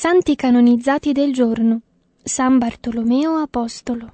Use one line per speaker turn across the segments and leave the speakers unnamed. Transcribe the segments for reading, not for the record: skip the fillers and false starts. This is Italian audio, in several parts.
Santi canonizzati del giorno. San Bartolomeo Apostolo.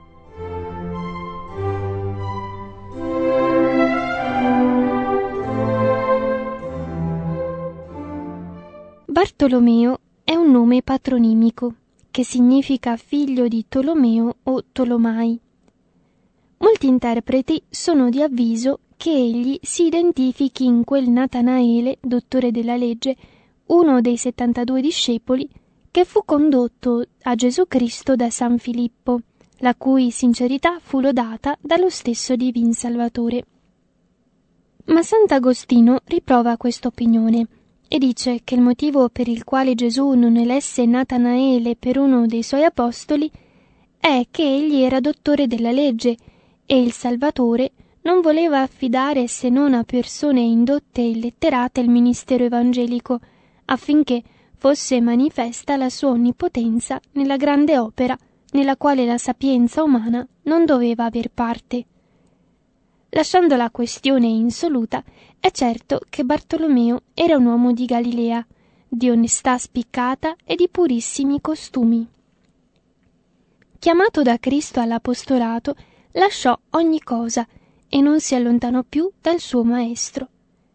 Bartolomeo è un nome patronimico, che significa figlio di Tolomeo o Tolomai. Molti interpreti sono di avviso che egli si identifichi in quel Natanaele, dottore della legge, uno dei 72 discepoli, che fu condotto a Gesù Cristo da San Filippo, la cui sincerità fu lodata dallo stesso Divin Salvatore. Ma Sant'Agostino riprova questa opinione e dice che il motivo per il quale Gesù non elesse Natanaele per uno dei suoi apostoli è che egli era dottore della legge e il Salvatore non voleva affidare se non a persone indotte e illetterate il ministero evangelico, affinché fosse manifesta la sua onnipotenza nella grande opera nella quale la sapienza umana non doveva aver parte. Lasciando la questione insoluta, è certo che Bartolomeo era un uomo di Galilea, di onestà spiccata e di purissimi costumi. Chiamato da Cristo all'apostolato, lasciò ogni cosa e non si allontanò più dal suo maestro.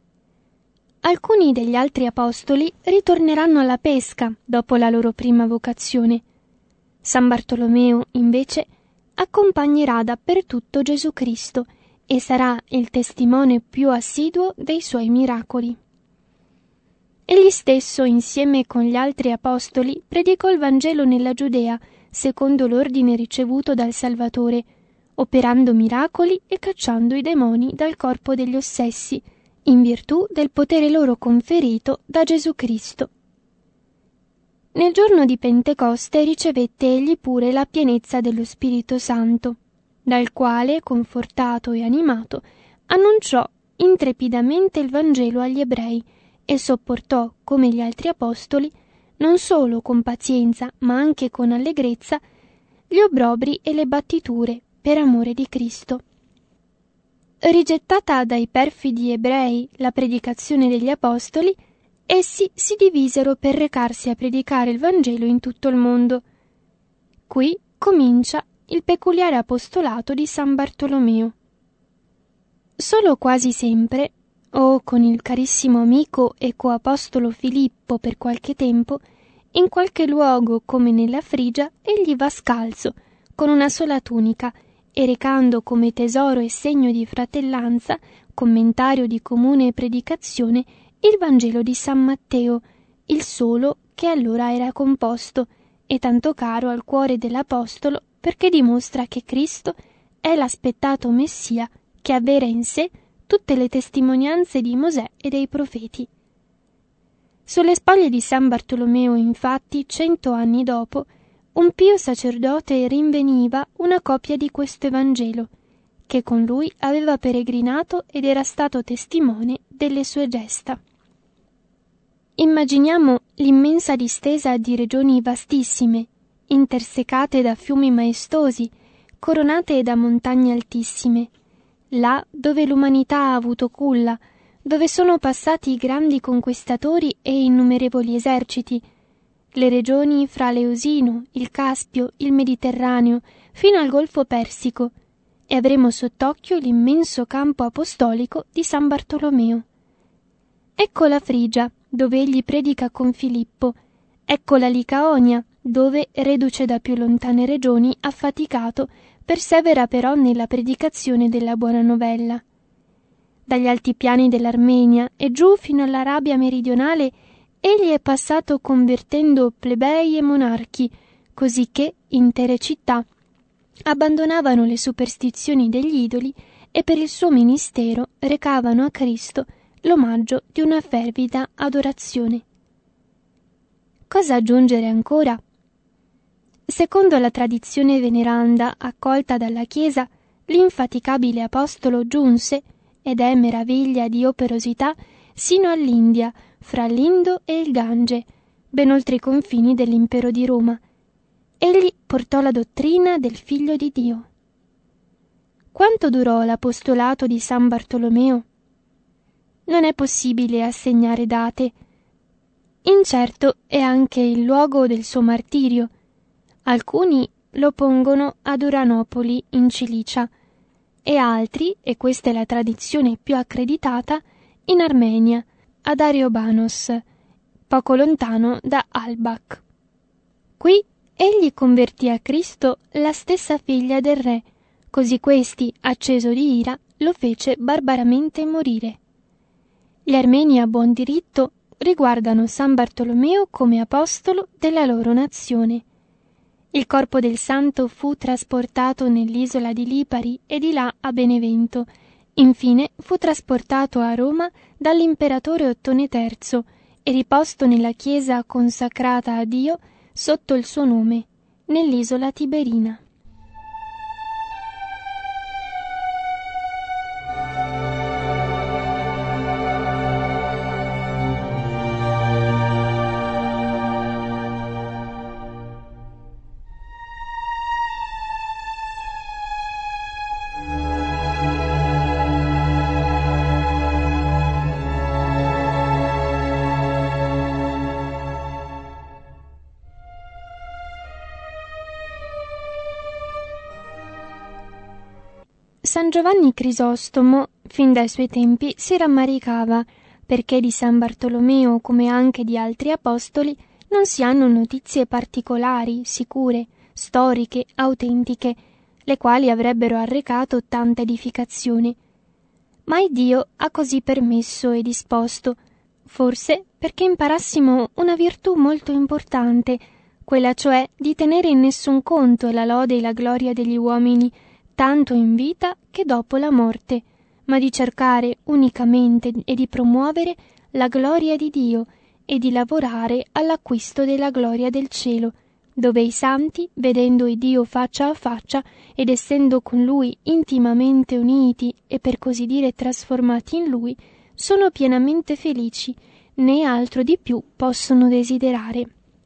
Alcuni degli altri apostoli ritorneranno alla pesca dopo la loro prima vocazione. San Bartolomeo, invece, accompagnerà dappertutto Gesù Cristo e sarà il testimone più assiduo dei suoi miracoli. Egli stesso, insieme con gli altri apostoli, predicò il Vangelo nella Giudea, secondo l'ordine ricevuto dal Salvatore, operando miracoli e cacciando i demoni dal corpo degli ossessi, in virtù del potere loro conferito da Gesù Cristo. Nel giorno di Pentecoste ricevette egli pure la pienezza dello Spirito Santo, dal quale, confortato e animato, annunciò intrepidamente il Vangelo agli ebrei e sopportò, come gli altri apostoli, non solo con pazienza, ma anche con allegrezza, gli obbrobri e le battiture per amore di Cristo. Rigettata dai perfidi ebrei la predicazione degli apostoli, essi si divisero per recarsi a predicare il Vangelo in tutto il mondo. Qui comincia il peculiare apostolato di San Bartolomeo. Solo quasi sempre, o con il carissimo amico e coapostolo Filippo per qualche tempo, in qualche luogo come nella Frigia, egli va scalzo, con una sola tunica, e recando come tesoro e segno di fratellanza, commentario di comune predicazione, il Vangelo di San Matteo, il solo che allora era composto, e tanto caro al cuore dell'apostolo, perché dimostra che Cristo è l'aspettato Messia che avvera in sé tutte le testimonianze di Mosè e dei profeti. Sulle spoglie di San Bartolomeo, infatti, 100 anni dopo, un pio sacerdote rinveniva una copia di questo Evangelo, che con lui aveva peregrinato ed era stato testimone delle sue gesta. Immaginiamo l'immensa distesa di regioni vastissime, intersecate da fiumi maestosi, coronate da montagne altissime, là dove l'umanità ha avuto culla, dove sono passati i grandi conquistatori e innumerevoli eserciti, le regioni fra l'Eusino, il Caspio, il Mediterraneo, fino al Golfo Persico, e avremo sott'occhio l'immenso campo apostolico di San Bartolomeo. Ecco la Frigia, dove egli predica con Filippo, ecco la Licaonia, dove, reduce da più lontane regioni, affaticato, persevera però nella predicazione della buona novella. Dagli altipiani dell'Armenia e giù fino all'Arabia meridionale, egli è passato convertendo plebei e monarchi, così che intere città abbandonavano le superstizioni degli idoli e per il suo ministero recavano a Cristo l'omaggio di una fervida adorazione. Cosa aggiungere ancora? Secondo la tradizione veneranda accolta dalla Chiesa, l'infaticabile apostolo giunse, ed è meraviglia di operosità, sino all'India, fra l'Indo e il Gange, ben oltre i confini dell'impero di Roma. Egli portò la dottrina del Figlio di Dio. Quanto durò l'apostolato di San Bartolomeo? Non è possibile assegnare date. Incerto è anche il luogo del suo martirio. Alcuni lo pongono ad Uranopoli in Cilicia e altri, e questa è la tradizione più accreditata, in Armenia, ad Areobanos, poco lontano da Albach. Qui egli convertì a Cristo la stessa figlia del re, così questi, acceso di ira, lo fece barbaramente morire. Gli armeni a buon diritto riguardano San Bartolomeo come apostolo della loro nazione. Il corpo del santo fu trasportato nell'isola di Lipari e di là a Benevento. Infine fu trasportato a Roma dall'imperatore Ottone III e riposto nella chiesa consacrata a Dio sotto il suo nome, nell'isola Tiberina. San Giovanni Crisostomo, fin dai suoi tempi, si rammaricava perché di San Bartolomeo, come anche di altri apostoli, non si hanno notizie particolari, sicure, storiche, autentiche, le quali avrebbero arrecato tanta edificazione. Ma Dio ha così permesso e disposto, forse perché imparassimo una virtù molto importante, quella cioè di tenere in nessun conto la lode e la gloria degli uomini, tanto in vita che dopo la morte, ma di cercare unicamente e di promuovere la gloria di Dio e di lavorare all'acquisto della gloria del cielo, dove i santi, vedendo il Dio faccia a faccia ed essendo con Lui intimamente uniti e per così dire trasformati in Lui, sono pienamente felici, né altro di più possono desiderare.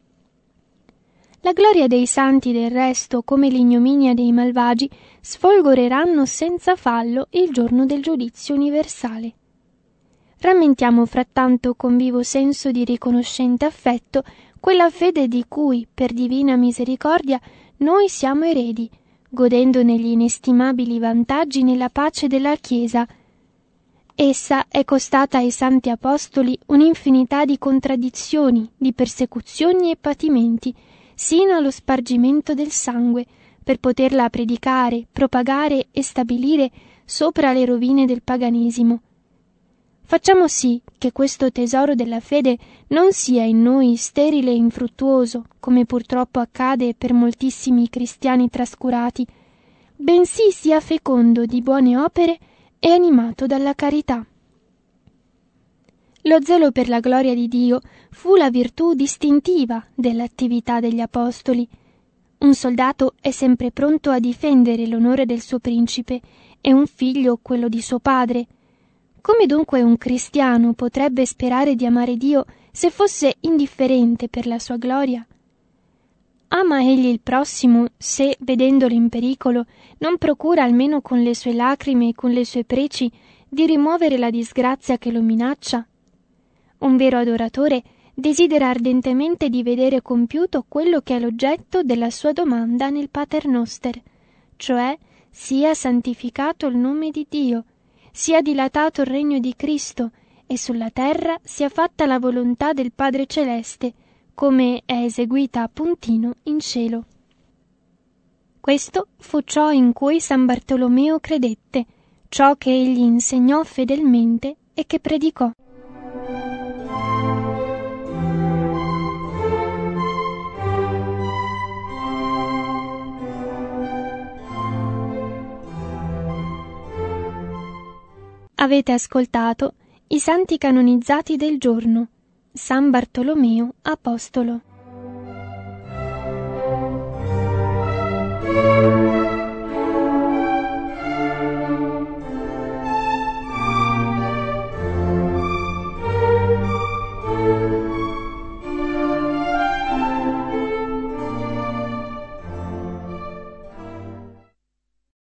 La gloria dei santi, del resto, come l'ignominia dei malvagi, sfolgoreranno senza fallo il giorno del giudizio universale. Rammentiamo frattanto con vivo senso di riconoscente affetto quella fede di cui, per divina misericordia, noi siamo eredi, godendo negli inestimabili vantaggi nella pace della Chiesa. Essa è costata ai santi apostoli un'infinità di contraddizioni, di persecuzioni e patimenti, sino allo spargimento del sangue, per poterla predicare, propagare e stabilire sopra le rovine del paganesimo. Facciamo sì che questo tesoro della fede non sia in noi sterile e infruttuoso, come purtroppo accade per moltissimi cristiani trascurati, bensì sia fecondo di buone opere e animato dalla carità. Lo zelo per la gloria di Dio fu la virtù distintiva dell'attività degli apostoli. Un soldato è sempre pronto a difendere l'onore del suo principe e un figlio quello di suo padre. Come dunque un cristiano potrebbe sperare di amare Dio se fosse indifferente per la sua gloria? Ama egli il prossimo se, vedendolo in pericolo, non procura almeno con le sue lacrime e con le sue preci di rimuovere la disgrazia che lo minaccia? Un vero adoratore desidera ardentemente di vedere compiuto quello che è l'oggetto della sua domanda nel Pater Noster, cioè sia santificato il nome di Dio, sia dilatato il regno di Cristo e sulla terra sia fatta la volontà del Padre Celeste, come è eseguita appuntino in cielo. Questo fu ciò in cui San Bartolomeo credette, ciò che egli insegnò fedelmente e che predicò. Avete ascoltato i santi canonizzati del giorno. San Bartolomeo Apostolo.